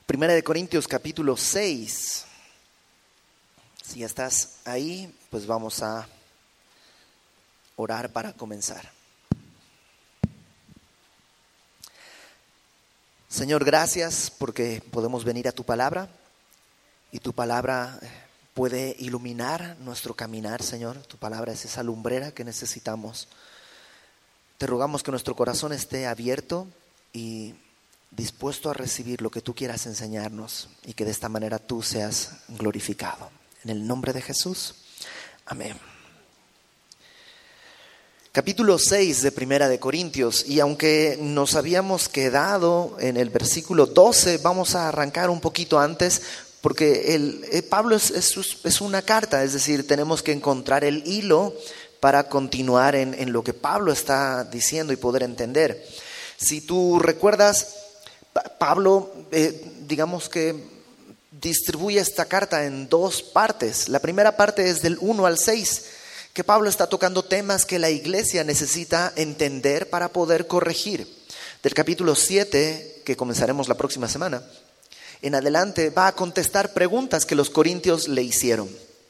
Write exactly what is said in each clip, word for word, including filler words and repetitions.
Primera de Corintios capítulo seis. Si ya estás ahí, pues vamos a orar para comenzar. Señor, gracias porque podemos venir a tu palabra y tu palabra puede iluminar nuestro caminar, Señor. Tu palabra es esa lumbrera que necesitamos. Te rogamos que nuestro corazón esté abierto y dispuesto a recibir lo que tú quieras enseñarnos y que de esta manera tú seas glorificado. En el nombre de Jesús, amén. Capítulo seis de Primera de Corintios, y aunque nos habíamos quedado en el versículo doce, vamos a arrancar un poquito antes, porque el, el Pablo es, es, es una carta, es decir, tenemos que encontrar el hilo para continuar en, en lo que Pablo está diciendo y poder entender. Si tú recuerdas, Pablo, eh, digamos que distribuye esta carta en dos partes. La primera parte es del uno al seis, que Pablo está tocando temas que la iglesia necesita entender para poder corregir. Del capítulo siete, que comenzaremos la próxima semana, en adelante va a contestar preguntas que los corintios le hicieron.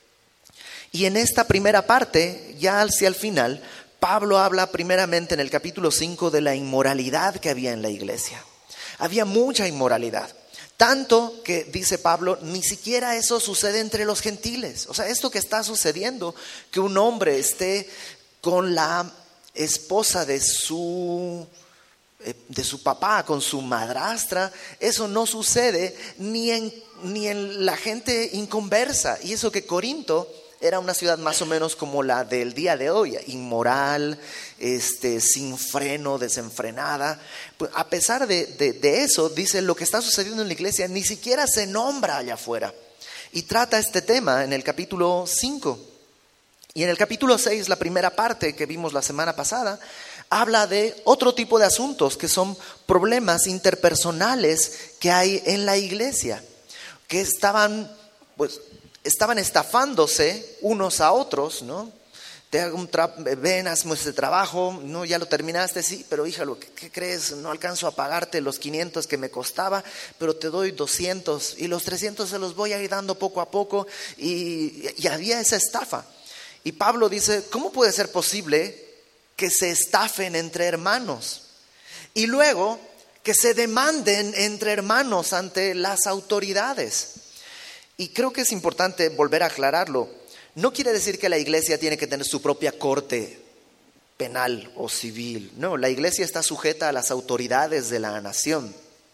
Y en esta primera parte, ya hacia el final, Pablo habla primeramente en el capítulo cinco de la inmoralidad que había en la iglesia. Había mucha inmoralidad, tanto que, dice Pablo, ni siquiera eso sucede entre los gentiles. O sea, esto que está sucediendo, que un hombre esté con la esposa de su, de su papá, con su madrastra, eso no sucede ni en, ni en la gente inconversa. Y eso que Corinto era una ciudad más o menos como la del día de hoy, inmoral, este, sin freno, desenfrenada. Pues a pesar de, de, de eso, dice, lo que está sucediendo en la iglesia ni siquiera se nombra allá afuera. Y trata este tema en el capítulo cinco. Y en el capítulo seis, la primera parte que vimos la semana pasada, habla de otro tipo de asuntos que son problemas interpersonales que hay en la iglesia, que estaban, pues, estaban estafándose unos a otros, ¿no? Te hago un tra- ven, hazme este trabajo, no, ya lo terminaste, sí, pero híjalo, ¿qué, ¿qué crees? No alcanzo a pagarte los quinientos que me costaba, pero te doy doscientos y los trescientos se los voy a ir dando poco a poco, y, y había esa estafa. Y Pablo dice, ¿cómo puede ser posible que se estafen entre hermanos? Y luego que se demanden entre hermanos ante las autoridades. Y creo que es importante volver a aclararlo. No quiere decir que la iglesia tiene que tener su propia corte penal o civil. No, la iglesia está sujeta a las autoridades de la nación.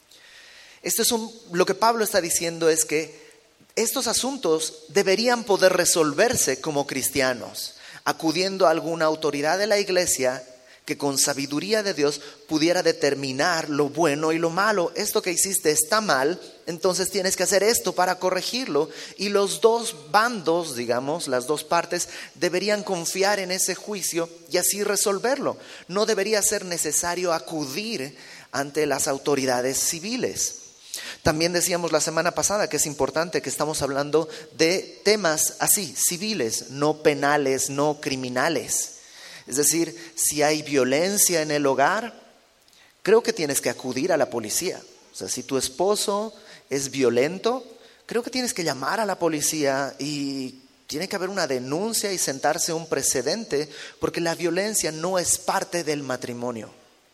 Esto es un, lo que Pablo está diciendo es que estos asuntos deberían poder resolverse como cristianos, acudiendo a alguna autoridad de la iglesia que con sabiduría de Dios pudiera determinar lo bueno y lo malo. Esto que hiciste está mal, entonces tienes que hacer esto para corregirlo. Y los dos bandos, digamos, las dos partes, deberían confiar en ese juicio y así resolverlo. No debería ser necesario acudir ante las autoridades civiles. También decíamos la semana pasada que es importante que estamos hablando de temas así, civiles, no penales, no criminales. Es decir, si hay violencia en el hogar, creo que tienes que acudir a la policía. O sea, si tu esposo es violento, creo que tienes que llamar a la policía y tiene que haber una denuncia y sentarse un precedente, porque la violencia no es parte del matrimonio.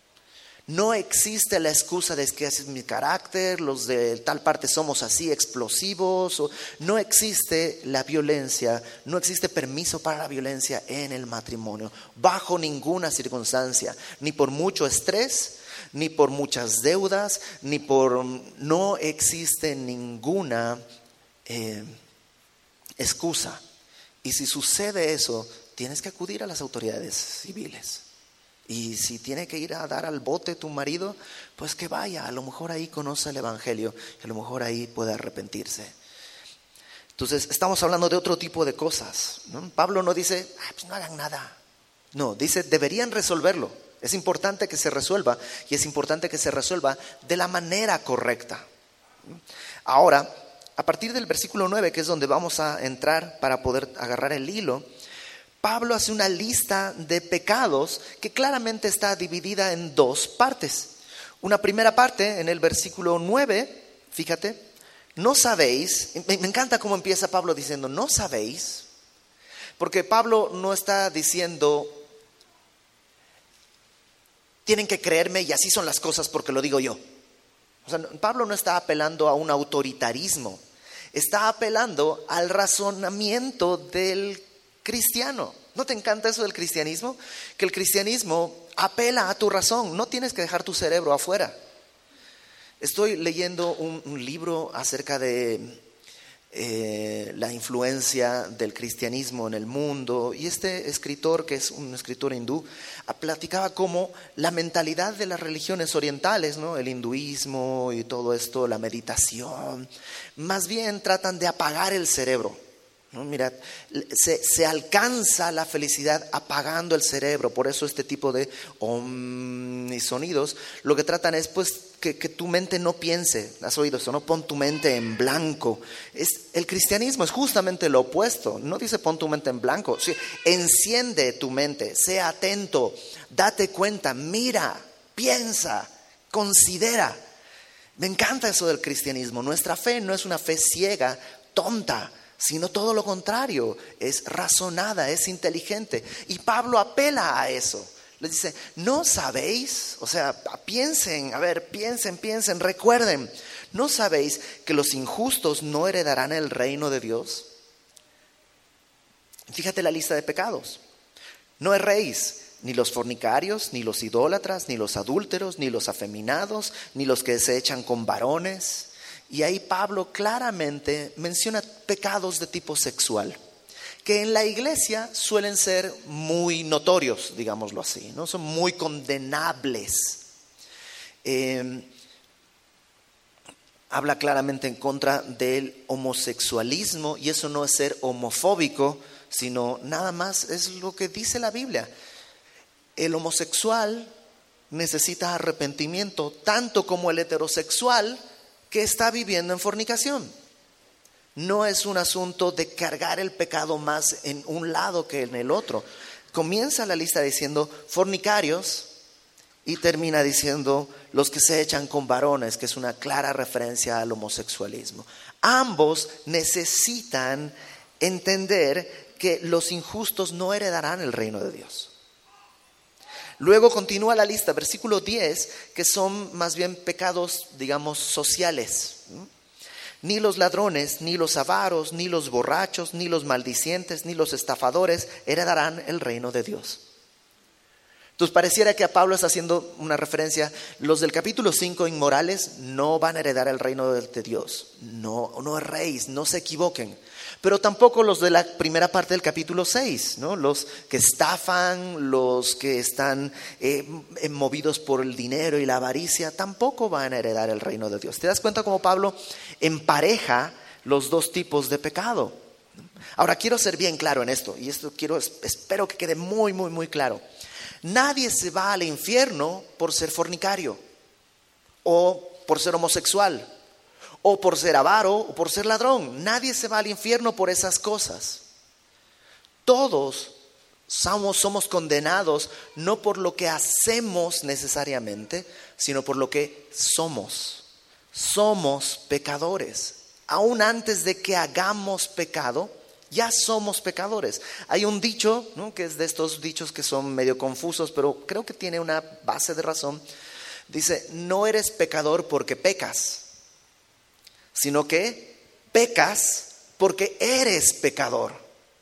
No existe la excusa de que ese es mi carácter, los de tal parte somos así explosivos. O, no existe la violencia, no existe permiso para la violencia en el matrimonio, bajo ninguna circunstancia, ni por mucho estrés, ni por muchas deudas, ni por... No existe ninguna eh, excusa. Y si sucede eso, tienes que acudir a las autoridades civiles. Y si tiene que ir a dar al bote tu marido, pues que vaya, a lo mejor ahí conoce el evangelio, a lo mejor ahí puede arrepentirse. Entonces estamos hablando de otro tipo de cosas, ¿no? Pablo no dice, ah, pues no hagan nada. No, dice, deberían resolverlo. Es importante que se resuelva, y es importante que se resuelva de la manera correcta. Ahora, a partir del versículo nueve, que es donde vamos a entrar para poder agarrar el hilo, Pablo hace una lista de pecados que claramente está dividida en dos partes. Una primera parte en el versículo nueve Fíjate, no sabéis, me encanta cómo empieza Pablo diciendo, no sabéis, porque Pablo no está diciendo, tienen que creerme y así son las cosas porque lo digo yo. O sea, Pablo no está apelando a un autoritarismo, está apelando al razonamiento del cristiano. ¿No te encanta eso del cristianismo? Que el cristianismo apela a tu razón, no tienes que dejar tu cerebro afuera. Estoy leyendo un, un libro acerca de eh, la influencia del cristianismo en el mundo, y este escritor, que es un escritor hindú, platicaba cómo la mentalidad de las religiones orientales, ¿no? El hinduismo y todo esto, la meditación, más bien tratan de apagar el cerebro, ¿no? Mira, se, se alcanza la felicidad apagando el cerebro. Por eso este tipo de om y sonidos lo que tratan es pues que, que tu mente no piense. ¿Has oído eso? No, pon tu mente en blanco. Es, el cristianismo es justamente lo opuesto. No dice pon tu mente en blanco. Sí, enciende tu mente, sea atento, date cuenta, mira, piensa, considera. Me encanta eso del cristianismo. Nuestra fe no es una fe ciega, tonta, sino todo lo contrario, es razonada, es inteligente. Y Pablo apela a eso. Les dice, ¿no sabéis? O sea, piensen, a ver, piensen, piensen, recuerden. ¿No sabéis que los injustos no heredarán el reino de Dios? Fíjate la lista de pecados. No erréis, ni los fornicarios, ni los idólatras, ni los adúlteros, ni los afeminados, ni los que se echan con varones. Y ahí Pablo claramente menciona pecados de tipo sexual, que en la iglesia suelen ser muy notorios, digámoslo así, ¿no? Son muy condenables. Eh, habla claramente en contra del homosexualismo, y eso no es ser homofóbico, sino nada más es lo que dice la Biblia. El homosexual necesita arrepentimiento, tanto como el heterosexual que está viviendo en fornicación. No es un asunto de cargar el pecado más en un lado que en el otro. Comienza la lista diciendo fornicarios y termina diciendo los que se echan con varones, que es una clara referencia al homosexualismo. Ambos necesitan entender que los injustos no heredarán el reino de Dios. Luego continúa la lista, versículo diez, que son más bien pecados, digamos, sociales. Ni los ladrones, ni los avaros, ni los borrachos, ni los maldicientes, ni los estafadores heredarán el reino de Dios. Entonces pareciera que a Pablo está haciendo una referencia, los del capítulo cinco inmorales no van a heredar el reino de Dios. No, no erréis, no se equivoquen. Pero tampoco los de la primera parte del capítulo seis, ¿no? Los que estafan, los que están eh, movidos por el dinero y la avaricia, tampoco van a heredar el reino de Dios. ¿Te das cuenta cómo Pablo empareja los dos tipos de pecado? Ahora quiero ser bien claro en esto, y esto quiero, espero que quede muy, muy, muy claro. Nadie se va al infierno por ser fornicario, o por ser homosexual, o por ser avaro, o por ser ladrón. Nadie se va al infierno por esas cosas. Todos somos, somos condenados no por lo que hacemos necesariamente, sino por lo que somos. Somos pecadores. Aún antes de que hagamos pecado, ya somos pecadores. Hay un dicho, ¿no?, que es de estos dichos que son medio confusos, pero creo que tiene una base de razón. Dice, no eres pecador porque pecas, sino que pecas porque eres pecador.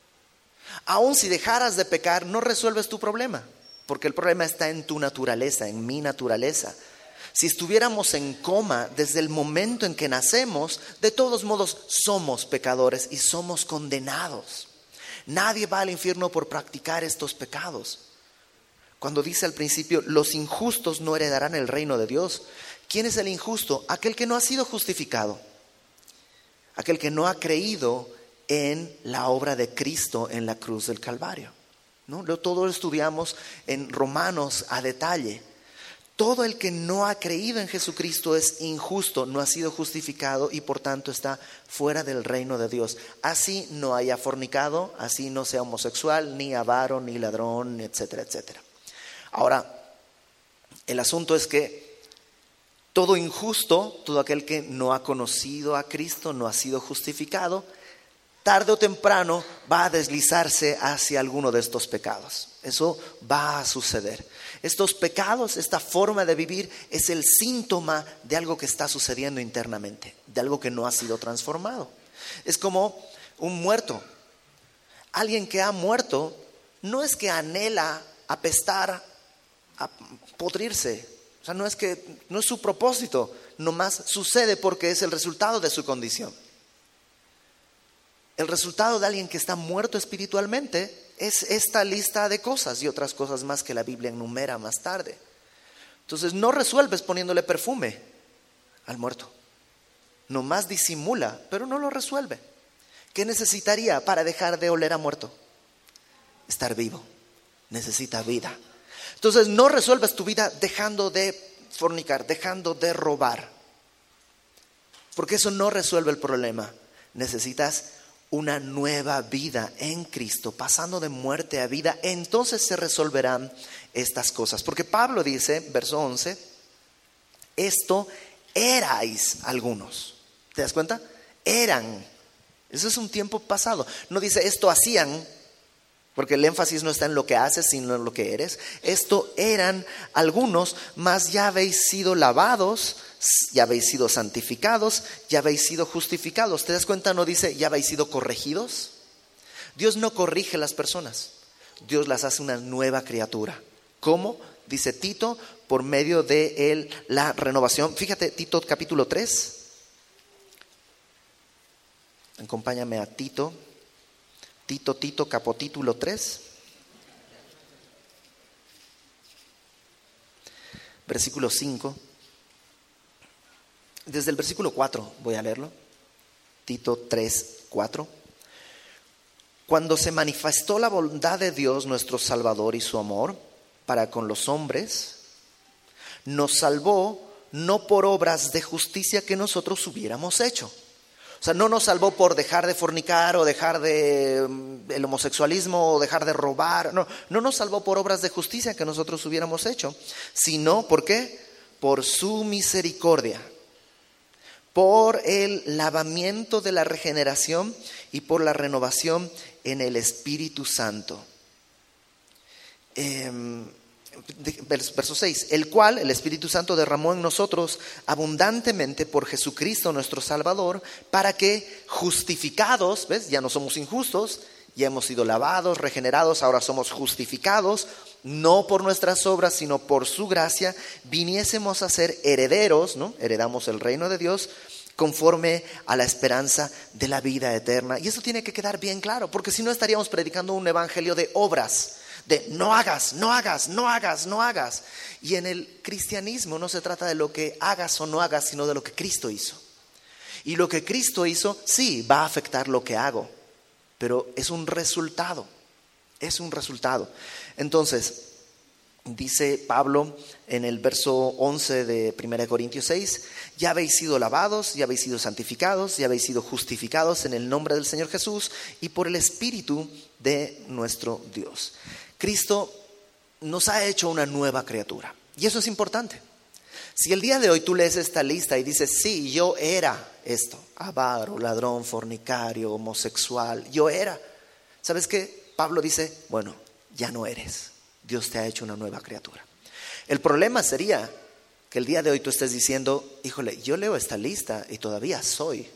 Aun si dejaras de pecar, no resuelves tu problema, porque el problema está en tu naturaleza, en mi naturaleza. Si estuviéramos en coma desde el momento en que nacemos, de todos modos somos pecadores y somos condenados. Nadie va al infierno por practicar estos pecados. Cuando dice al principio, los injustos no heredarán el reino de Dios. ¿Quién es el injusto? Aquel que no ha sido justificado. Aquel que no ha creído en la obra de Cristo en la cruz del Calvario, ¿no? Todo lo estudiamos en Romanos a detalle. Todo el que no ha creído en Jesucristo es injusto, no ha sido justificado y por tanto está fuera del reino de Dios. Así no haya fornicado, así no sea homosexual, ni avaro, ni ladrón, etcétera, etcétera. Ahora, el asunto es que Todo injusto, todo aquel que no ha conocido a Cristo, no ha sido justificado, tarde o temprano va a deslizarse hacia alguno de estos pecados. Eso va a suceder. Estos pecados, esta forma de vivir es el síntoma de algo que está sucediendo internamente, de algo que no ha sido transformado. Es como un muerto. Alguien que ha muerto no es que anhela apestar, a podrirse. O sea, no es que, no es su propósito, nomás sucede porque es el resultado de su condición. El resultado de alguien que está muerto espiritualmente es esta lista de cosas y otras cosas más que la Biblia enumera más tarde. Entonces no resuelves poniéndole perfume al muerto. Nomás disimula, pero no lo resuelve. ¿Qué necesitaría para dejar de oler a muerto? Estar vivo. Necesita vida. Entonces no resuelvas tu vida dejando de fornicar, dejando de robar. Porque eso no resuelve el problema. Necesitas una nueva vida en Cristo, pasando de muerte a vida. Entonces se resolverán estas cosas. Porque Pablo dice, verso once, esto erais algunos. ¿Te das cuenta? Eran. Eso es un tiempo pasado. No dice esto hacían, porque el énfasis no está en lo que haces, sino en lo que eres. Esto eran algunos, mas ya habéis sido lavados, ya habéis sido santificados, ya habéis sido justificados. ¿Te das cuenta? No dice ya habéis sido corregidos. Dios no corrige las personas. Dios las hace una nueva criatura. ¿Cómo? Dice Tito, por medio de él, la renovación. Fíjate, Tito capítulo tres. Acompáñame a Tito. Tito, Tito, capítulo tres. Versículo cinco. Desde el versículo cuatro voy a leerlo. Tito tres, cuatro. Cuando se manifestó la bondad de Dios nuestro Salvador y su amor para con los hombres, nos salvó no por obras de justicia que nosotros hubiéramos hecho. O sea, no nos salvó por dejar de fornicar o dejar de el homosexualismo o dejar de robar. No, no nos salvó por obras de justicia que nosotros hubiéramos hecho, sino, ¿por qué? Por su misericordia, por el lavamiento de la regeneración y por la renovación en el Espíritu Santo. Eh, verso seis, el cual el Espíritu Santo derramó en nosotros abundantemente por Jesucristo nuestro Salvador, para que justificados, ¿ves? Ya no somos injustos, ya hemos sido lavados, regenerados, ahora somos justificados, no por nuestras obras, sino por su gracia, viniésemos a ser herederos, ¿no? Heredamos el reino de Dios, conforme a la esperanza de la vida eterna. Y eso tiene que quedar bien claro, porque si no estaríamos predicando un evangelio de obras, de no hagas, no hagas, no hagas, no hagas. Y en el cristianismo no se trata de lo que hagas o no hagas, sino de lo que Cristo hizo. Y lo que Cristo hizo, sí, va a afectar lo que hago, pero es un resultado, es un resultado. Entonces, dice Pablo en el verso once de primera de Corintios seis, ya habéis sido lavados, ya habéis sido santificados, ya habéis sido justificados en el nombre del Señor Jesús y por el Espíritu de nuestro Dios. Cristo nos ha hecho una nueva criatura y eso es importante. Si el día de hoy tú lees esta lista y dices, sí, yo era esto, avaro, ladrón, fornicario, homosexual, yo era. ¿Sabes qué? Pablo dice, bueno, ya no eres. Dios te ha hecho una nueva criatura. El problema sería que el día de hoy tú estés diciendo, híjole, yo leo esta lista y todavía soy.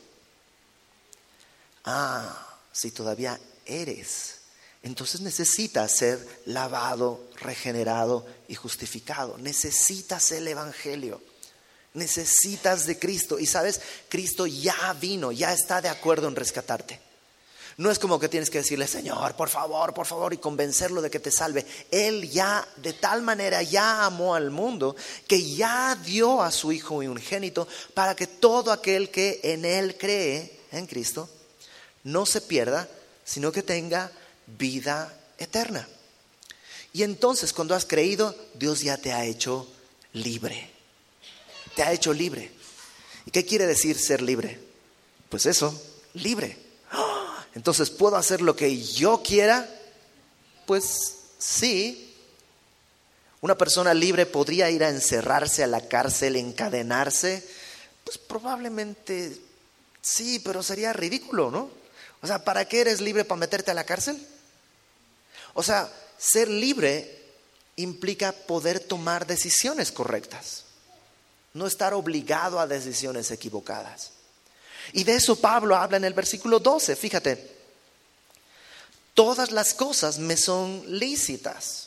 Ah, si todavía eres, entonces necesitas ser lavado, regenerado y justificado. Necesitas el evangelio. Necesitas de Cristo. Y sabes, Cristo ya vino, ya está de acuerdo en rescatarte. No es como que tienes que decirle, Señor, por favor, por favor, y convencerlo de que te salve. Él ya, de tal manera, ya amó al mundo, que ya dio a su Hijo unigénito para que todo aquel que en Él cree, en Cristo, no se pierda, sino que tenga vida eterna. Y entonces, cuando has creído, Dios ya te ha hecho libre. Te ha hecho libre. ¿Y qué quiere decir ser libre? Pues eso, libre. Entonces, ¿puedo hacer lo que yo quiera? Pues sí. ¿Una persona libre podría ir a encerrarse a la cárcel, encadenarse? Pues probablemente sí, pero sería ridículo, ¿no? O sea, ¿para qué eres libre? ¿Para meterte a la cárcel? O sea, ser libre implica poder tomar decisiones correctas, no estar obligado a decisiones equivocadas. Y de eso Pablo habla en el versículo doce, fíjate. Todas las cosas me son lícitas,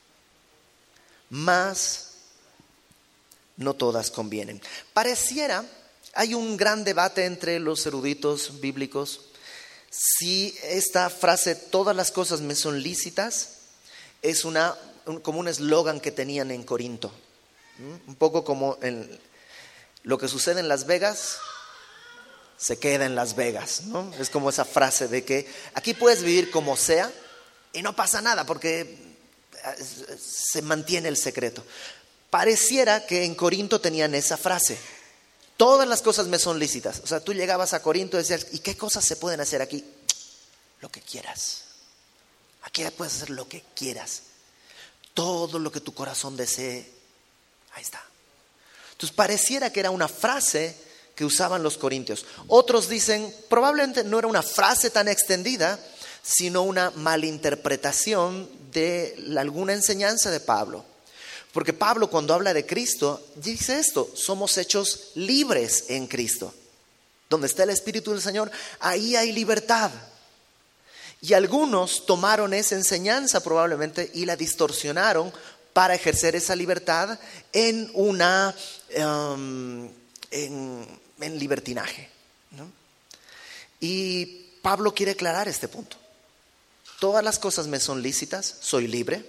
mas no todas convienen. Pareciera, hay un gran debate entre los eruditos bíblicos si esta frase, todas las cosas me son lícitas, es una, un, como un eslogan que tenían en Corinto. ¿Mm? Un poco como en lo que sucede en Las Vegas, se queda en Las Vegas, ¿no? Es como esa frase de que aquí puedes vivir como sea y no pasa nada porque se mantiene el secreto. Pareciera que en Corinto tenían esa frase. Todas las cosas me son lícitas. O sea, tú llegabas a Corinto y decías, ¿y qué cosas se pueden hacer aquí? Lo que quieras. Aquí puedes hacer lo que quieras. Todo lo que tu corazón desee, ahí está. Entonces pareciera que era una frase que usaban los corintios. Otros dicen, probablemente no era una frase tan extendida, sino una malinterpretación de alguna enseñanza de Pablo. Porque Pablo, cuando habla de Cristo, dice esto: somos hechos libres en Cristo. Donde está el Espíritu del Señor, ahí hay libertad. Y algunos tomaron esa enseñanza probablemente y la distorsionaron para ejercer esa libertad en una um, en, en libertinaje, ¿no? Y Pablo quiere aclarar este punto. Todas las cosas me son lícitas, soy libre.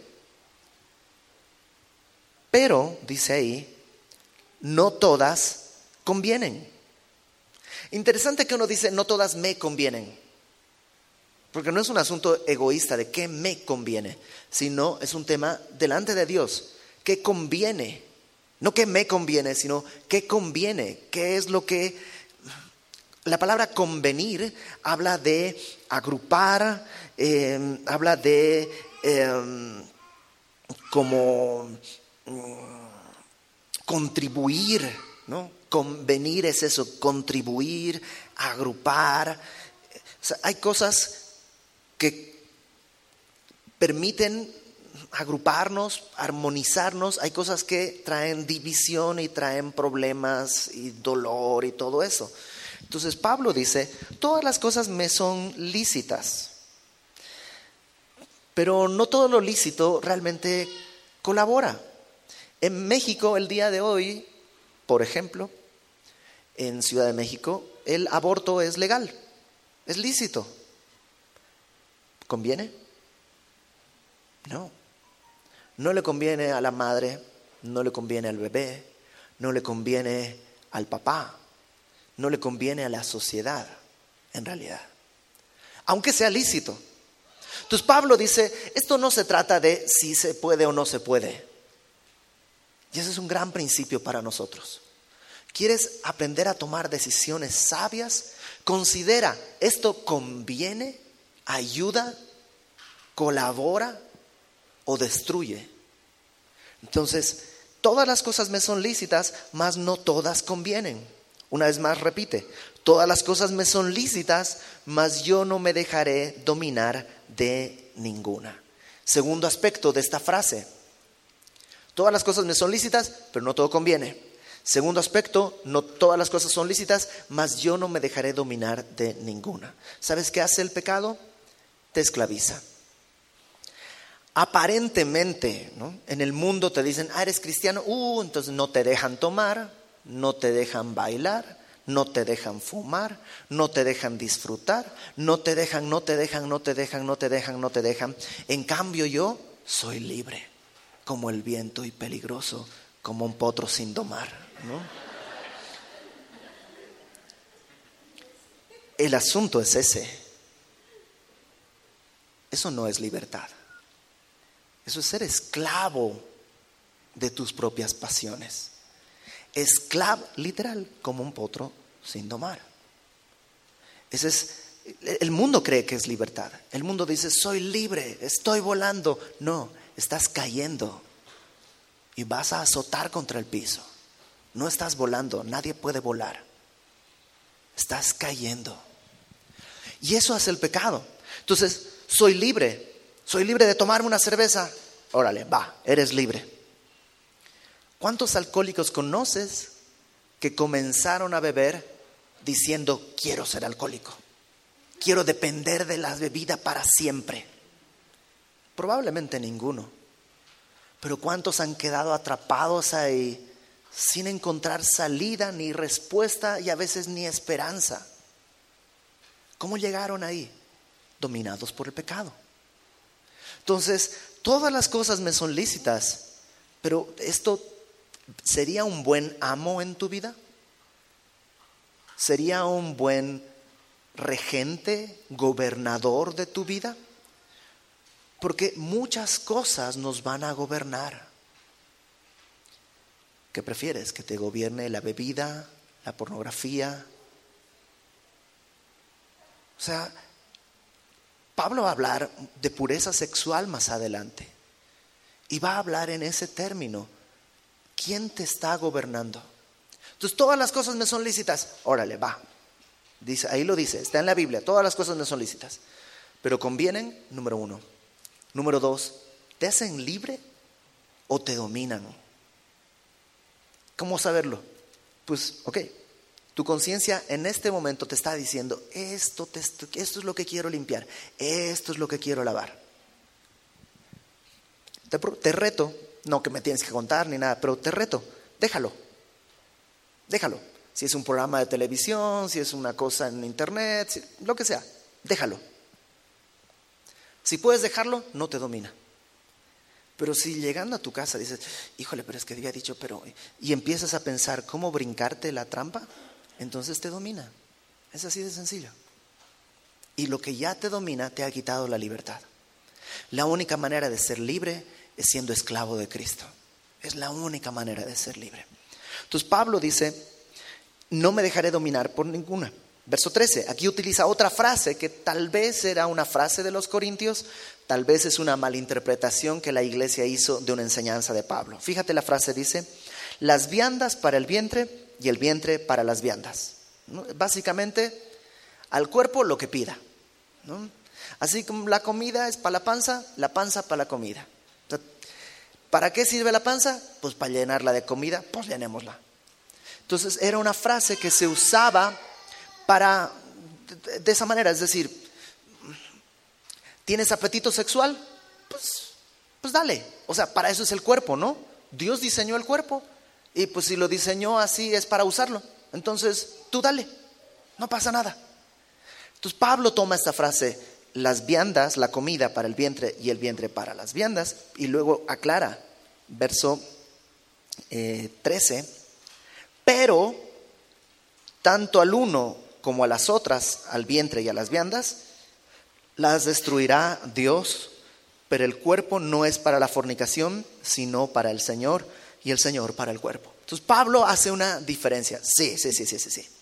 Pero, dice ahí, no todas convienen. Interesante que uno dice, no todas me convienen. Porque no es un asunto egoísta de qué me conviene, sino es un tema delante de Dios. ¿Qué conviene? No qué me conviene, sino qué conviene. ¿Qué es lo que...? La palabra convenir habla de agrupar, eh, habla de eh, como... contribuir, ¿no? Convenir es eso, contribuir, agrupar. O sea, hay cosas que permiten agruparnos, armonizarnos. Hay cosas que traen división y traen problemas y dolor y todo eso. Entonces Pablo dice, todas las cosas me son lícitas, pero no todo lo lícito realmente colabora. En México, el día de hoy, por ejemplo, en Ciudad de México, el aborto es legal, es lícito. ¿Conviene? No. No le conviene a la madre, no le conviene al bebé, no le conviene al papá, no le conviene a la sociedad, en realidad. Aunque sea lícito. Entonces Pablo dice, esto no se trata de si se puede o no se puede. Y ese es un gran principio para nosotros. ¿Quieres aprender a tomar decisiones sabias? Considera, ¿esto conviene, ayuda, colabora o destruye? Entonces, todas las cosas me son lícitas, mas no todas convienen. Una vez más repite, todas las cosas me son lícitas, mas yo no me dejaré dominar de ninguna. Segundo aspecto de esta frase. Todas las cosas me son lícitas, pero no todo conviene. Segundo aspecto, no todas las cosas son lícitas, mas yo no me dejaré dominar de ninguna. ¿Sabes qué hace el pecado? Te esclaviza. Aparentemente, ¿no? En el mundo te dicen, ah, eres cristiano, uh, entonces no te dejan tomar, no te dejan bailar, no te dejan fumar, no te dejan disfrutar, no te dejan, no te dejan, no te dejan, no te dejan, no te dejan. En cambio yo soy libre, como el viento y peligroso, como un potro sin domar, ¿no? El asunto es ese. Eso no es libertad. Eso es ser esclavo de tus propias pasiones. Esclavo, literal, como un potro sin domar. Ese es, el mundo cree que es libertad. El mundo dice, soy libre, estoy volando. No, estás cayendo. y vas a azotar contra el piso. No estás volando, nadie puede volar. Estás cayendo. Y eso hace el pecado. Entonces, soy libre. Soy libre de tomarme una cerveza. Órale, va, eres libre. ¿Cuántos alcohólicos conoces que comenzaron a beber diciendo, quiero ser alcohólico? Quiero depender de la bebida para siempre. Probablemente ninguno. Pero ¿cuántos han quedado atrapados ahí sin encontrar salida ni respuesta y a veces ni esperanza? ¿Cómo llegaron ahí? Dominados por el pecado. Entonces, todas las cosas me son lícitas, pero ¿esto sería un buen amo en tu vida? ¿Sería un buen regente, gobernador de tu vida? Porque muchas cosas nos van a gobernar. ¿Qué prefieres? ¿Que te gobierne la bebida, la pornografía? O sea, Pablo va a hablar de pureza sexual más adelante. Y va a hablar en ese término. ¿Quién te está gobernando? Entonces, todas las cosas me son lícitas. Órale, va. Dice, ahí lo dice, está en la Biblia. Todas las cosas me son lícitas. Pero convienen, número uno. Número dos, ¿te hacen libre o te dominan? ¿Cómo saberlo? Pues, ok, tu conciencia en este momento te está diciendo, esto, te, esto es lo que quiero limpiar, esto es lo que quiero lavar. Te, te reto, no que me tienes que contar ni nada, pero te reto, déjalo, déjalo. Si es un programa de televisión, si es una cosa en internet, si, lo que sea, déjalo. Si puedes dejarlo, no te domina. Pero si llegando a tu casa dices, híjole, pero es que había dicho, pero... y empiezas a pensar cómo brincarte la trampa, entonces te domina. Es así de sencillo. Y lo que ya te domina te ha quitado la libertad. La única manera de ser libre es siendo esclavo de Cristo. Es la única manera de ser libre. Entonces Pablo dice, no me dejaré dominar por ninguna. Verso trece, aquí utiliza otra frase que tal vez era una frase de los corintios, tal vez es una malinterpretación que la iglesia hizo de una enseñanza de Pablo. Fíjate la frase, dice, las viandas para el vientre y el vientre para las viandas. ¿No? Básicamente, al cuerpo lo que pida. ¿No? Así como la comida es para la panza, la panza para la comida. O sea, ¿para qué sirve la panza? Pues para llenarla de comida, pues llenémosla. Entonces era una frase que se usaba para, de, de esa manera, es decir, ¿tienes apetito sexual? Pues, pues dale. O sea, para eso es el cuerpo, ¿no? Dios diseñó el cuerpo y pues si lo diseñó así es para usarlo. Entonces, tú dale, no pasa nada. Entonces Pablo toma esta frase, las viandas, la comida para el vientre y el vientre para las viandas, y luego aclara, verso eh, trece, pero tanto al uno como a las otras, al vientre y a las viandas, las destruirá Dios, pero el cuerpo no es para la fornicación, sino para el Señor, y el Señor para el cuerpo. Entonces Pablo hace una diferencia. Sí, sí, sí, sí, sí, sí.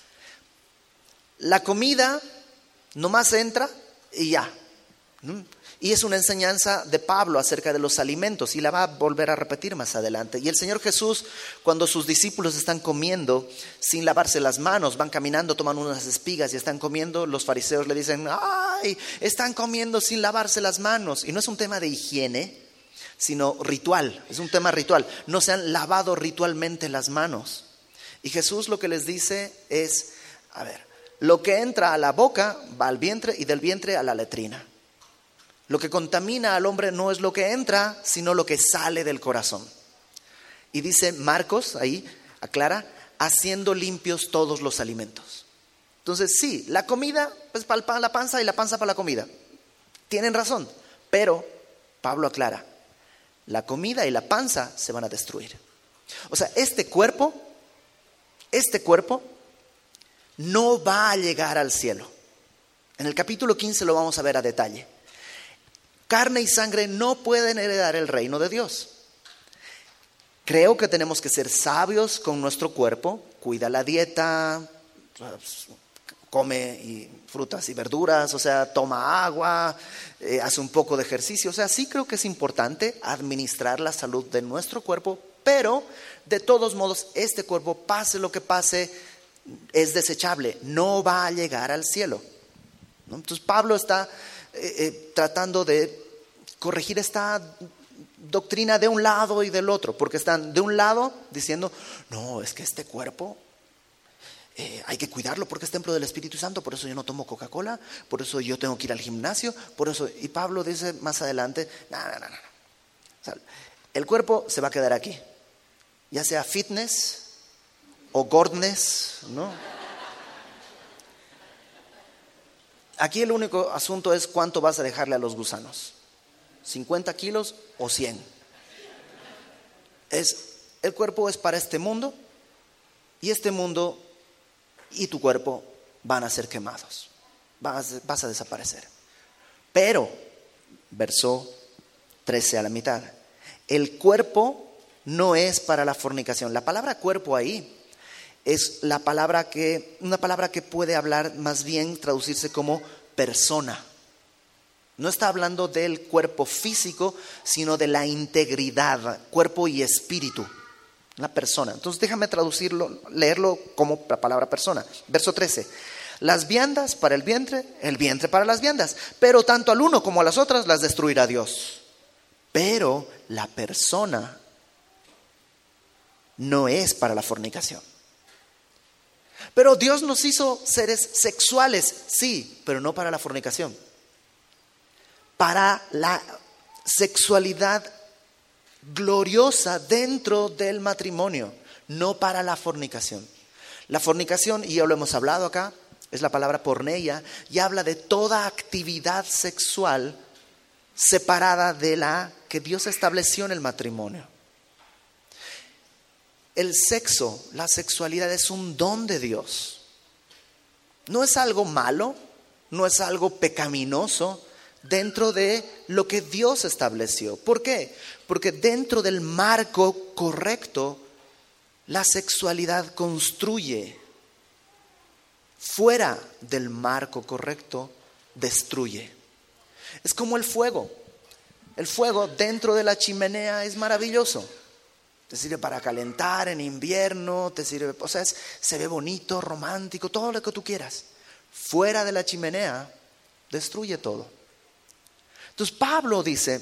La comida nomás entra y ya. Y es una enseñanza de Pablo acerca de los alimentos y la va a volver a repetir más adelante. Y el Señor Jesús, cuando sus discípulos están comiendo sin lavarse las manos, van caminando, toman unas espigas y están comiendo, los fariseos le dicen, ¡ay! Están comiendo sin lavarse las manos. Y no es un tema de higiene, sino ritual, es un tema ritual. No se han lavado ritualmente las manos. Y Jesús lo que les dice es, a ver, lo que entra a la boca va al vientre y del vientre a la letrina. Lo que contamina al hombre no es lo que entra, sino lo que sale del corazón. Y dice Marcos, ahí aclara, haciendo limpios todos los alimentos. Entonces sí, la comida es para la panza y la panza para la comida. Tienen razón, pero Pablo aclara, la comida y la panza se van a destruir. O sea, este cuerpo, este cuerpo no va a llegar al cielo. En el capítulo quince lo vamos a ver a detalle. Carne y sangre no pueden heredar el reino de Dios. Creo que tenemos que ser sabios con nuestro cuerpo. Cuida la dieta, come y frutas y verduras, o sea, toma agua, eh, hace un poco de ejercicio. O sea, sí creo que es importante administrar la salud de nuestro cuerpo, pero de todos modos, este cuerpo, pase lo que pase, es desechable, no va a llegar al cielo, ¿no? Entonces Pablo está eh, eh, tratando de corregir esta doctrina de un lado y del otro, porque están de un lado diciendo, no, es que este cuerpo eh, hay que cuidarlo porque es templo del Espíritu Santo, por eso yo no tomo Coca-Cola, por eso yo tengo que ir al gimnasio, por eso, y Pablo dice más adelante, no, no, no, no. O sea, el cuerpo se va a quedar aquí, ya sea fitness o gordness, ¿no? Aquí el único asunto es cuánto vas a dejarle a los gusanos. ¿cincuenta kilos o cien? Es, el cuerpo es para este mundo, y este mundo y tu cuerpo van a ser quemados. Vas, vas a desaparecer. Pero, verso trece a la mitad, el cuerpo no es para la fornicación. La palabra cuerpo ahí es la palabra que, una palabra que puede hablar, más bien traducirse como persona. No está hablando del cuerpo físico, sino de la integridad, cuerpo y espíritu, la persona. Entonces déjame traducirlo, leerlo como la palabra persona. Verso trece. Las viandas para el vientre, el vientre para las viandas, pero tanto al uno como a las otras las destruirá Dios. Pero la persona no es para la fornicación. Pero Dios nos hizo seres sexuales, sí, pero no para la fornicación. Para la sexualidad gloriosa dentro del matrimonio, no para la fornicación. La fornicación, y ya lo hemos hablado acá, es la palabra porneia, y habla de toda actividad sexual separada de la que Dios estableció en el matrimonio. El sexo, la sexualidad es un don de Dios. No es algo malo, no es algo pecaminoso dentro de lo que Dios estableció. ¿Por qué? Porque dentro del marco correcto, la sexualidad construye. Fuera del marco correcto, destruye. Es como el fuego. El fuego dentro de la chimenea es maravilloso. Te sirve para calentar en invierno, te sirve, o sea, es, se ve bonito, romántico, todo lo que tú quieras. Fuera de la chimenea, destruye todo. Entonces Pablo dice,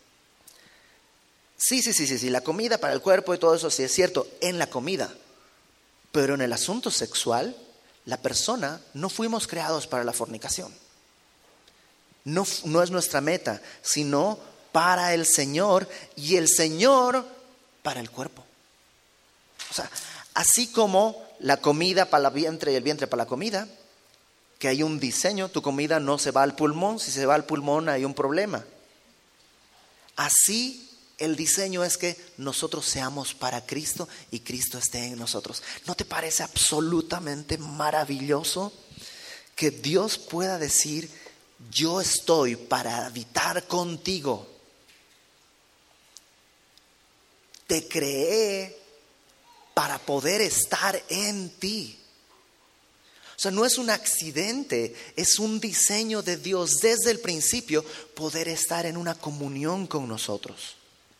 sí, sí, sí, sí, sí, la comida para el cuerpo y todo eso sí es cierto, en la comida. Pero en el asunto sexual, la persona, no fuimos creados para la fornicación. No, no es nuestra meta, sino para el Señor, y el Señor para el cuerpo. O sea, así como la comida para el vientre y el vientre para la comida, que hay un diseño, tu comida no se va al pulmón, si se va al pulmón hay un problema. Así el diseño es que nosotros seamos para Cristo y Cristo esté en nosotros. ¿No te parece absolutamente maravilloso que Dios pueda decir, yo estoy para habitar contigo? Te creé para poder estar en ti. O sea, no es un accidente, es un diseño de Dios desde el principio poder estar en una comunión con nosotros.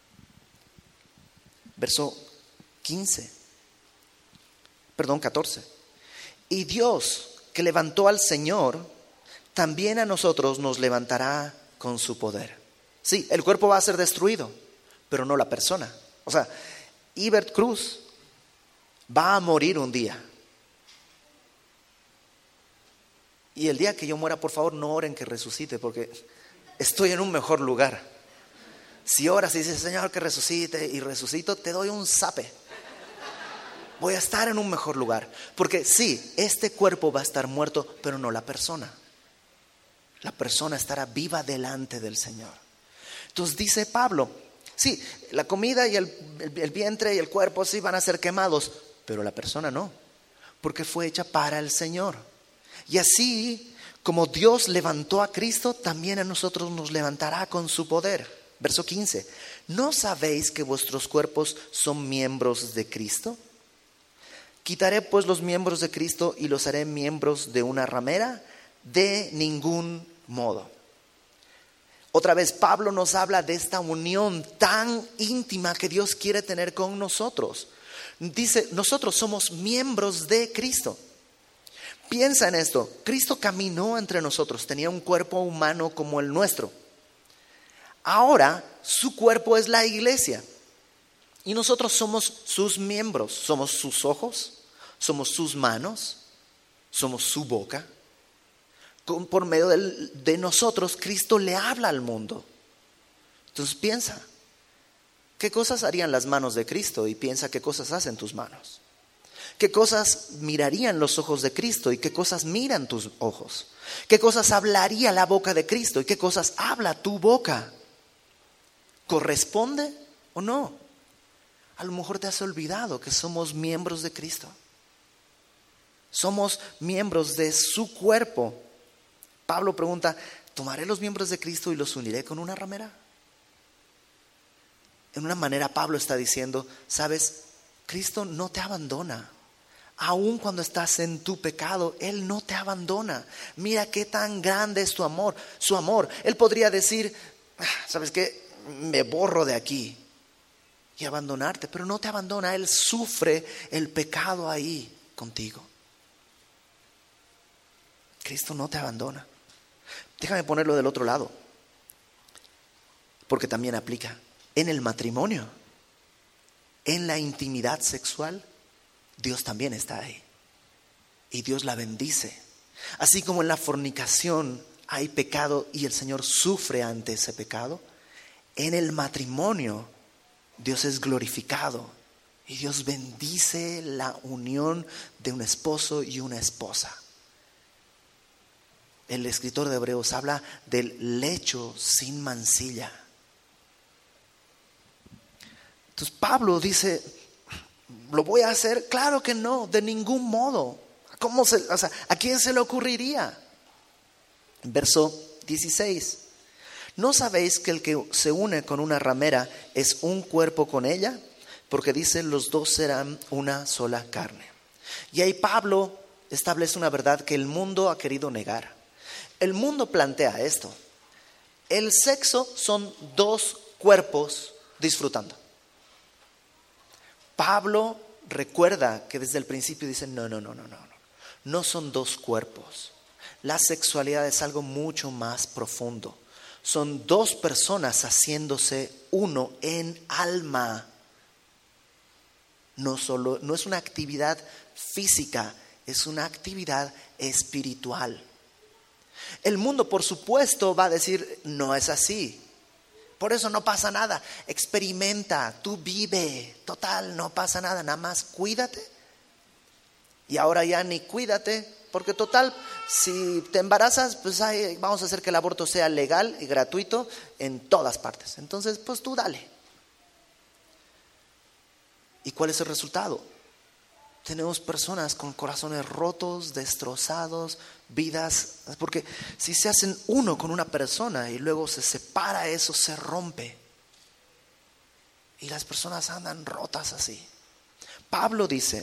Verso quince, perdón, catorce. Y Dios que levantó al Señor, también a nosotros nos levantará con su poder. Sí, el cuerpo va a ser destruido, pero no la persona. O sea, Ibert Cruz va a morir un día. Y el día que yo muera, por favor, no oren que resucite, porque estoy en un mejor lugar. Si oras y dices, Señor, que resucite, y resucito, te doy un zape. Voy a estar en un mejor lugar. Porque sí, este cuerpo va a estar muerto, pero no la persona. La persona estará viva delante del Señor. Entonces dice Pablo, sí, la comida y el, el, el vientre y el cuerpo sí van a ser quemados, pero la persona no, porque fue hecha para el Señor. Y así como Dios levantó a Cristo, también a nosotros nos levantará con su poder. Verso quince. ¿No sabéis que vuestros cuerpos son miembros de Cristo? Quitaré pues los miembros de Cristo y los haré miembros de una ramera, de ningún modo. Otra vez Pablo nos habla de esta unión tan íntima que Dios quiere tener con nosotros. Dice, nosotros somos miembros de Cristo. Piensa en esto, Cristo caminó entre nosotros, tenía un cuerpo humano como el nuestro. Ahora su cuerpo es la iglesia y nosotros somos sus miembros, somos sus ojos, somos sus manos, somos su boca. Por medio de, de nosotros, Cristo le habla al mundo. Entonces piensa, ¿qué cosas harían las manos de Cristo? Y piensa qué cosas hacen tus manos. ¿Qué cosas mirarían los ojos de Cristo? Y qué cosas miran tus ojos. ¿Qué cosas hablaría la boca de Cristo? Y qué cosas habla tu boca. ¿Corresponde o no? A lo mejor te has olvidado que somos miembros de Cristo. Somos miembros de su cuerpo. Pablo pregunta, ¿tomaré los miembros de Cristo y los uniré con una ramera? En una manera Pablo está diciendo, ¿sabes? Cristo no te abandona. Aun cuando estás en tu pecado, Él no te abandona. Mira qué tan grande es tu amor, su amor. Él podría decir, ¿sabes qué? Me borro de aquí y abandonarte, pero no te abandona. Él sufre el pecado ahí contigo. Cristo no te abandona. Déjame ponerlo del otro lado, porque también aplica en el matrimonio, en la intimidad sexual. Dios también está ahí y Dios la bendice. Así como en la fornicación hay pecado y el Señor sufre ante ese pecado, en el matrimonio Dios es glorificado y Dios bendice la unión de un esposo y una esposa. El escritor de Hebreos habla del lecho sin mancilla. Entonces Pablo dice, ¿lo voy a hacer? Claro que no, de ningún modo. ¿Cómo se, o sea, ¿a quién se le ocurriría? Verso dieciséis. ¿No sabéis que el que se une con una ramera es un cuerpo con ella? Porque dice, los dos serán una sola carne. Y ahí Pablo establece una verdad que el mundo ha querido negar. El mundo plantea esto. El sexo son dos cuerpos disfrutando. Pablo recuerda que desde el principio dice, no, no, no, no, no, no. No son dos cuerpos. La sexualidad es algo mucho más profundo. Son dos personas haciéndose uno en alma. No solo, no es una actividad física, es una actividad espiritual. El mundo, por supuesto, va a decir, no es así. Por eso no pasa nada. Experimenta, tú vive. Total, no pasa nada. Nada más cuídate. Y ahora ya ni cuídate, porque total, si te embarazas, pues ay, vamos a hacer que el aborto sea legal y gratuito en todas partes. Entonces, pues tú dale. ¿Y cuál es el resultado? Tenemos personas con corazones rotos, destrozados, vidas, porque si se hacen uno con una persona y luego se separa, eso se rompe. Y las personas andan rotas así. Pablo dice,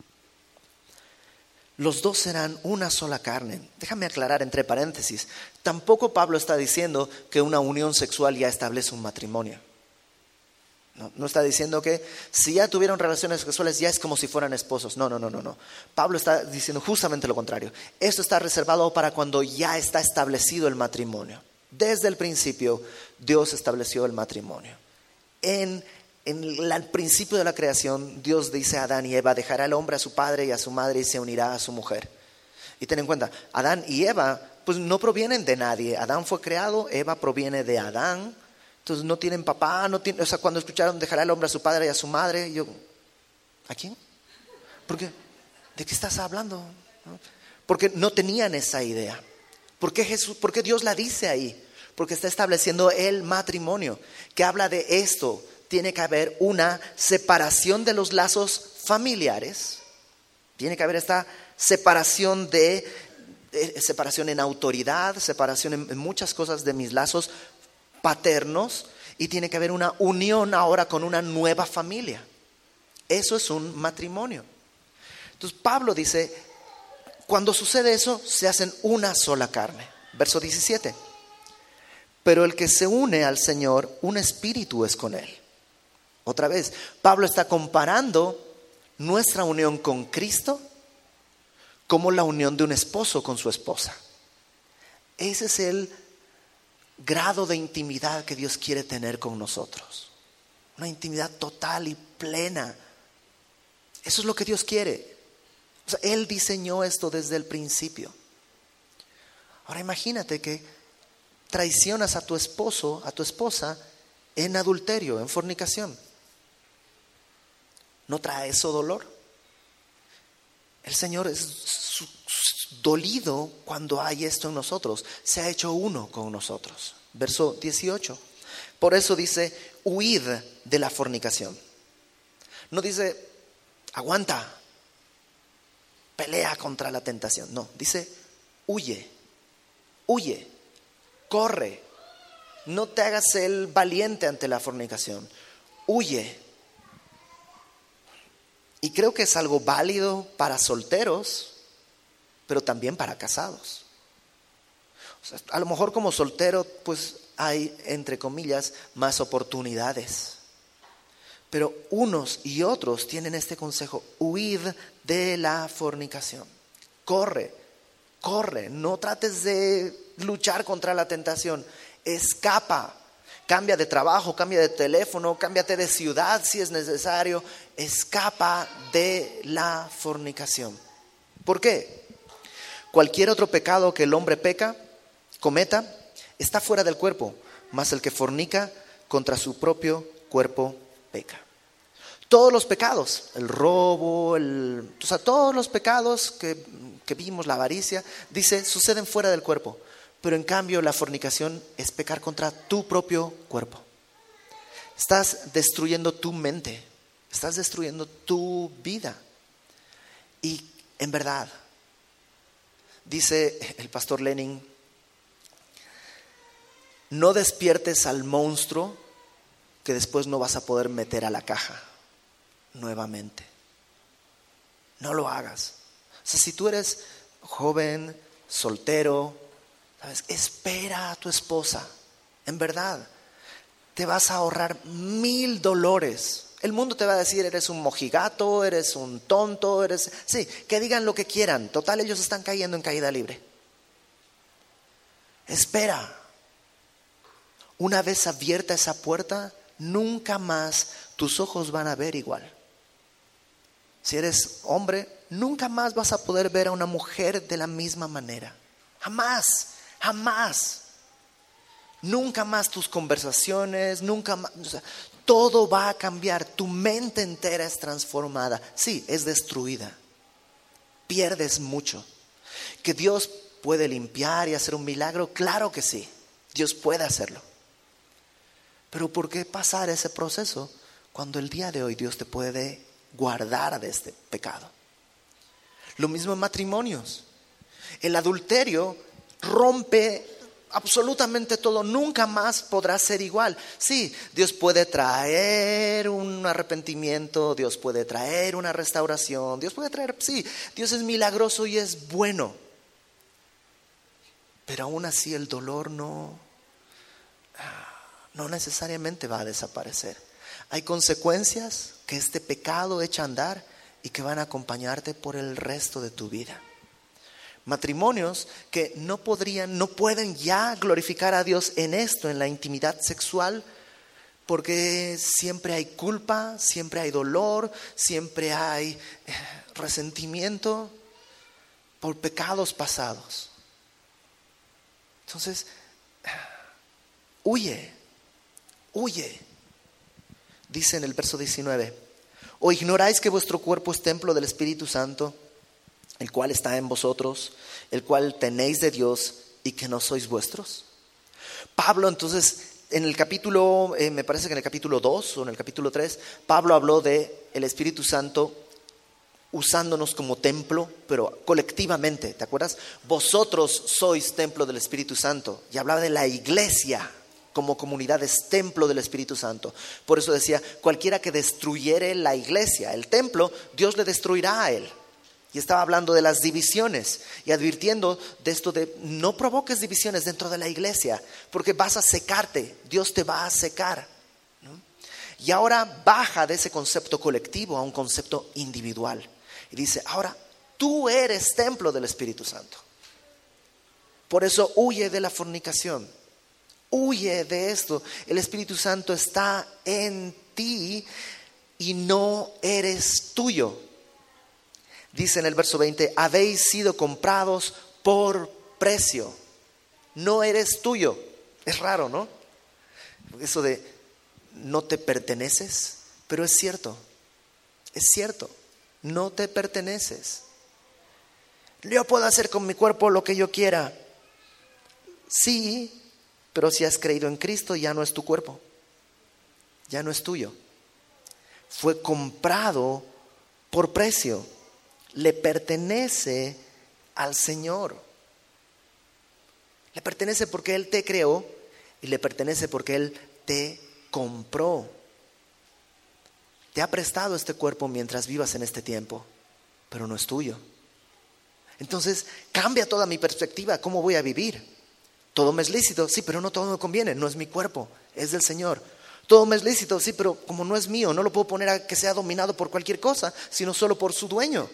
los dos serán una sola carne. Déjame aclarar entre paréntesis, tampoco Pablo está diciendo que una unión sexual ya establece un matrimonio. No, no está diciendo que si ya tuvieron relaciones sexuales ya es como si fueran esposos. No, no, no, no, no. Pablo está diciendo justamente lo contrario. Esto está reservado para cuando ya está establecido el matrimonio. Desde el principio Dios estableció el matrimonio. En, en el principio de la creación Dios dice a Adán y Eva, dejará el hombre a su padre y a su madre y se unirá a su mujer. Y ten en cuenta, Adán y Eva pues no provienen de nadie. Adán fue creado, Eva proviene de Adán. Entonces no tienen papá, no tienen, o sea, cuando escucharon dejará el hombre a su padre y a su madre, yo, ¿a quién? ¿Por qué? ¿De qué estás hablando? ¿No? Porque no tenían esa idea. ¿Por qué Jesús, por qué Dios la dice ahí? Porque está estableciendo el matrimonio, que habla de esto. Tiene que haber una separación de los lazos familiares. Tiene que haber esta separación de, de separación en autoridad, separación en, en muchas cosas de mis lazos paternos, y tiene que haber una unión ahora con una nueva familia. Eso es un matrimonio. Entonces Pablo dice, cuando sucede eso, se hacen una sola carne. Verso diecisiete. Pero el que se une al Señor, un espíritu es con él. Otra vez, Pablo está comparando nuestra unión con Cristo como la unión de un esposo con su esposa. Ese es el grado de intimidad que Dios quiere tener con nosotros. Una intimidad total y plena. Eso es lo que Dios quiere. O sea, Él diseñó esto desde el principio. Ahora imagínate que traicionas a tu esposo, a tu esposa, en adulterio, en fornicación. ¿No trae eso dolor? El Señor es dolido cuando hay esto en nosotros. Se ha hecho uno con nosotros. Verso dieciocho. Por eso dice, huid de la fornicación. No dice, aguanta, pelea contra la tentación. No, dice, huye, huye, corre. No te hagas el valiente ante la fornicación. Huye. Y creo que es algo válido para solteros, pero también para casados. O sea, a lo mejor como soltero, pues hay, entre comillas, más oportunidades. Pero unos y otros tienen este consejo: huid de la fornicación. Corre, corre, no trates de luchar contra la tentación. Escapa. Cambia de trabajo, cambia de teléfono, cámbiate de ciudad si es necesario. Escapa de la fornicación. ¿Por qué? Cualquier otro pecado que el hombre peca, cometa, está fuera del cuerpo, mas el que fornica contra su propio cuerpo peca. Todos los pecados, el robo, el, o sea, todos los pecados que, que vimos, la avaricia, dice, suceden fuera del cuerpo. Pero en cambio la fornicación es pecar contra tu propio cuerpo. Estás destruyendo tu mente, estás destruyendo tu vida. Y en verdad, dice el pastor Lenin, no despiertes al monstruo que después no vas a poder meter a la caja nuevamente. No lo hagas. O sea, si tú eres joven, soltero, ¿sabes? Espera a tu esposa. En verdad, te vas a ahorrar mil dolores. El mundo te va a decir, eres un mojigato, eres un tonto, eres... Sí, que digan lo que quieran. Total, ellos están cayendo en caída libre. Espera. Una vez abierta esa puerta, nunca más tus ojos van a ver igual. Si eres hombre, nunca más vas a poder ver a una mujer de la misma manera. Jamás. Jamás. Nunca más tus conversaciones, nunca más, o sea, todo va a cambiar. Tu mente entera es transformada. Sí, es destruida. Pierdes mucho. ¿Que Dios puede limpiar y hacer un milagro? Claro que sí. Dios puede hacerlo. Pero ¿por qué pasar ese proceso cuando el día de hoy Dios te puede guardar de este pecado? Lo mismo en matrimonios. El adulterio rompe absolutamente todo. Nunca más podrá ser igual. Sí, Dios puede traer un arrepentimiento, Dios puede traer una restauración, Dios puede traer, sí, Dios es milagroso y es bueno. Pero aún así el dolor no, no necesariamente va a desaparecer. Hay consecuencias que este pecado echa a andar y que van a acompañarte por el resto de tu vida. Matrimonios que no podrían, no pueden ya glorificar a Dios en esto, en la intimidad sexual, porque siempre hay culpa, siempre hay dolor, siempre hay resentimiento por pecados pasados. Entonces, huye, huye. Dice en el verso diecinueve, ¿o ignoráis que vuestro cuerpo es templo del Espíritu Santo, el cual está en vosotros, el cual tenéis de Dios y que no sois vuestros? Pablo entonces en el capítulo, eh, me parece que en el capítulo dos o en el capítulo tres, Pablo habló de el Espíritu Santo usándonos como templo, pero colectivamente, ¿te acuerdas? Vosotros sois templo del Espíritu Santo. Y hablaba de la iglesia como comunidad es templo del Espíritu Santo. Por eso decía, cualquiera que destruyere la iglesia, el templo, Dios le destruirá a él. Y estaba hablando de las divisiones y advirtiendo de esto de no provoques divisiones dentro de la iglesia, porque vas a secarte, Dios te va a secar, ¿no? Y ahora baja de ese concepto colectivo a un concepto individual. Y dice, ahora tú eres templo del Espíritu Santo. Por eso huye de la fornicación, huye de esto. El Espíritu Santo está en ti y no eres tuyo. Dice en el verso veinte, habéis sido comprados por precio. No eres tuyo. Es raro, ¿no? Eso de no te perteneces, pero es cierto. Es cierto. No te perteneces. Yo puedo hacer con mi cuerpo lo que yo quiera. Sí, pero si has creído en Cristo ya no es tu cuerpo. Ya no es tuyo. Fue comprado por precio. Le pertenece al Señor. Le pertenece porque Él te creó y le pertenece porque Él te compró. Te ha prestado este cuerpo mientras vivas en este tiempo, pero no es tuyo. Entonces cambia toda mi perspectiva. ¿Cómo voy a vivir? Todo me es lícito, sí, pero no todo me conviene. No es mi cuerpo, es del Señor. Todo me es lícito, sí, pero como no es mío, no lo puedo poner a que sea dominado por cualquier cosa, sino solo por su dueño.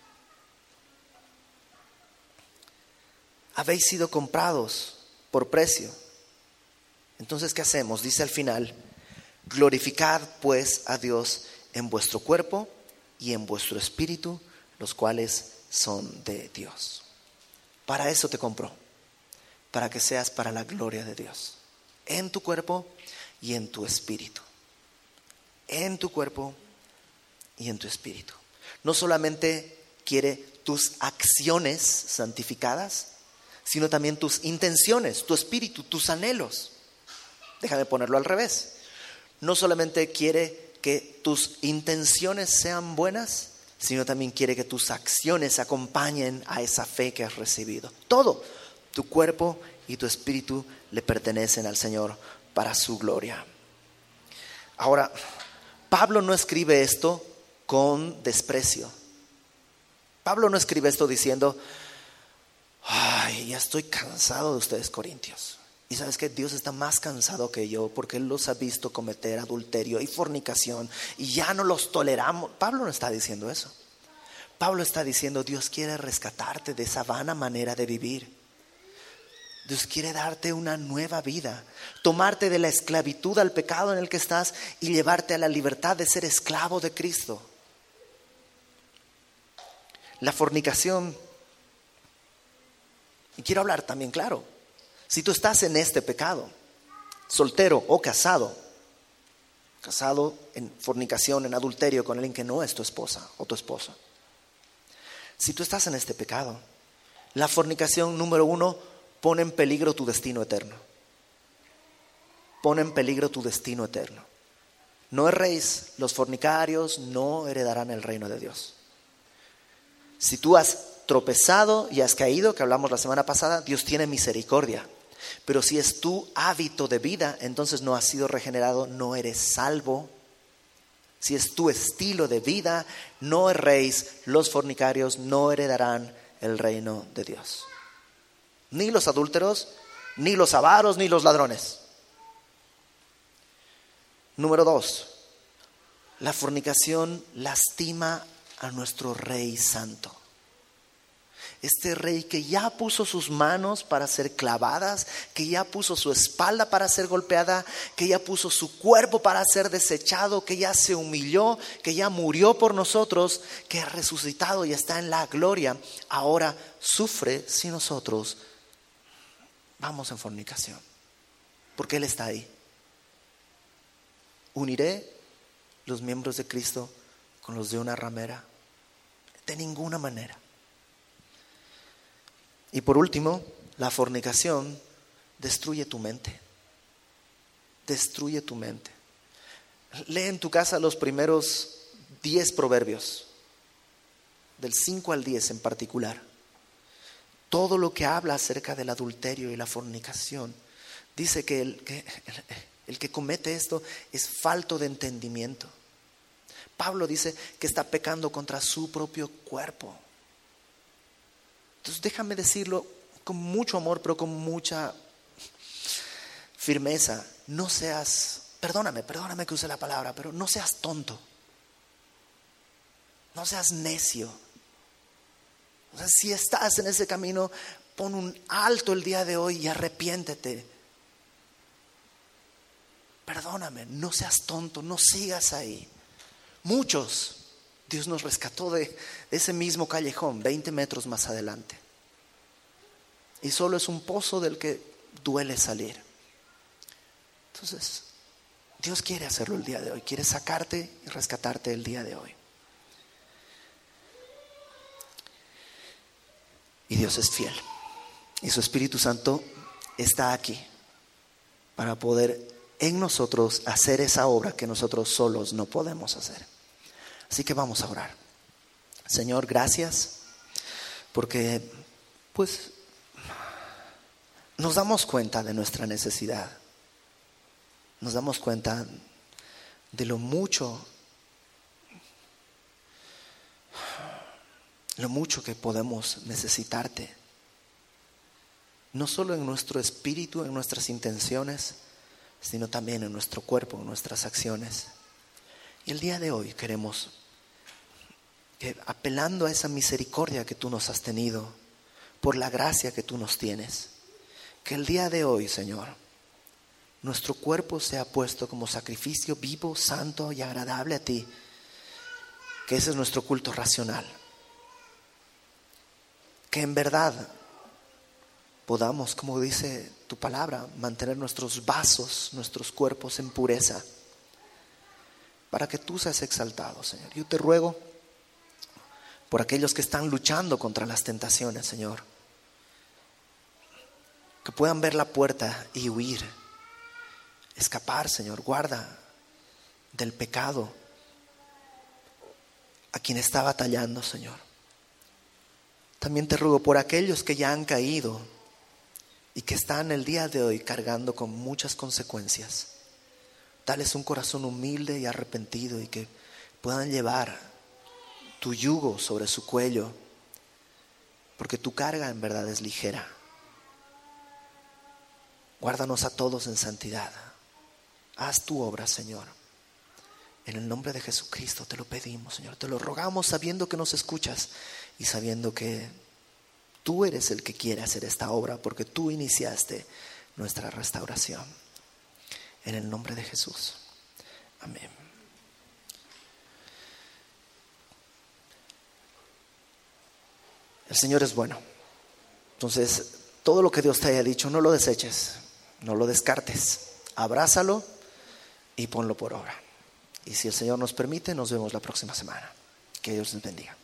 Habéis sido comprados por precio. Entonces, ¿qué hacemos? Dice al final, glorificad pues a Dios en vuestro cuerpo y en vuestro espíritu, los cuales son de Dios. Para eso te compró, para que seas para la gloria de Dios. En tu cuerpo y en tu espíritu. En tu cuerpo y en tu espíritu. No solamente quiere tus acciones santificadas, sino también tus intenciones, tu espíritu, tus anhelos. Déjame ponerlo al revés. No solamente quiere que tus intenciones sean buenas, sino también quiere que tus acciones acompañen a esa fe que has recibido. Todo, tu cuerpo y tu espíritu le pertenecen al Señor para su gloria. Ahora, Pablo no escribe esto con desprecio. Pablo no escribe esto diciendo, ay, ya estoy cansado de ustedes, corintios. Y sabes que Dios está más cansado que yo porque Él los ha visto cometer adulterio y fornicación y ya no los toleramos. Pablo no está diciendo eso. Pablo está diciendo, Dios quiere rescatarte de esa vana manera de vivir. Dios quiere darte una nueva vida, tomarte de la esclavitud al pecado en el que estás y llevarte a la libertad de ser esclavo de Cristo. La fornicación. Y quiero hablar también claro. Si tú estás en este pecado, soltero o casado, casado en fornicación, en adulterio con alguien que no es tu esposa o tu esposo. Si tú estás en este pecado, la fornicación, número uno, pone en peligro tu destino eterno. Pone en peligro tu destino eterno. No erréis, los fornicarios no heredarán el reino de Dios. Si tú has tropezado y has caído, que hablamos la semana pasada, Dios tiene misericordia. Pero si es tu hábito de vida, entonces no has sido regenerado, no eres salvo. Si es tu estilo de vida, no erréis, los fornicarios no heredarán el reino de Dios. Ni los adúlteros, ni los avaros, ni los ladrones. Número dos, la fornicación lastima a nuestro Rey Santo. Este rey que ya puso sus manos para ser clavadas, que ya puso su espalda para ser golpeada, que ya puso su cuerpo para ser desechado, que ya se humilló, que ya murió por nosotros, que ha resucitado y está en la gloria, ahora sufre si nosotros vamos en fornicación, porque Él está ahí. ¿Uniré los miembros de Cristo con los de una ramera? De ninguna manera. Y por último, la fornicación destruye tu mente. Destruye tu mente. Lee en tu casa los primeros diez proverbios, del cinco al diez en particular. Todo lo que habla acerca del adulterio y la fornicación, dice que el que, el, el que comete esto es falto de entendimiento. Pablo dice que está pecando contra su propio cuerpo. Entonces déjame decirlo con mucho amor, pero con mucha firmeza. No seas, perdóname, perdóname que use la palabra, pero no seas tonto. No seas necio. O sea, si estás en ese camino, pon un alto el día de hoy y arrepiéntete. Perdóname, no seas tonto, no sigas ahí. Muchos, Dios nos rescató de ese mismo callejón, veinte metros más adelante. Y solo es un pozo del que duele salir. Entonces, Dios quiere hacerlo el día de hoy, quiere sacarte y rescatarte el día de hoy. Y Dios es fiel. Y su Espíritu Santo está aquí para poder en nosotros hacer esa obra que nosotros solos no podemos hacer. Así que vamos a orar. Señor, gracias porque pues nos damos cuenta de nuestra necesidad. Nos damos cuenta de lo mucho, lo mucho que podemos necesitarte. No solo en nuestro espíritu, en nuestras intenciones, sino también en nuestro cuerpo, en nuestras acciones. Y el día de hoy queremos que, apelando a esa misericordia que tú nos has tenido, por la gracia que tú nos tienes, que el día de hoy, Señor, nuestro cuerpo sea puesto como sacrificio vivo, santo y agradable a ti, que ese es nuestro culto racional. Que en verdad podamos, como dice tu palabra, mantener nuestros vasos, nuestros cuerpos en pureza, para que tú seas exaltado, Señor. Yo te ruego por aquellos que están luchando contra las tentaciones, Señor, que puedan ver la puerta y huir, escapar, Señor. Guarda del pecado a quien está batallando, Señor. También te ruego por aquellos que ya han caído y que están el día de hoy cargando con muchas consecuencias. Dales un corazón humilde y arrepentido y que puedan llevar tu yugo sobre su cuello, porque tu carga en verdad es ligera. Guárdanos a todos en santidad. Haz tu obra, Señor. En el nombre de Jesucristo te lo pedimos, Señor. Te lo rogamos sabiendo que nos escuchas y sabiendo que tú eres el que quiere hacer esta obra, porque tú iniciaste nuestra restauración. En el nombre de Jesús. Amén. El Señor es bueno. Entonces, todo lo que Dios te haya dicho, no lo deseches, no lo descartes. Abrázalo y ponlo por obra. Y si el Señor nos permite, nos vemos la próxima semana. Que Dios les bendiga.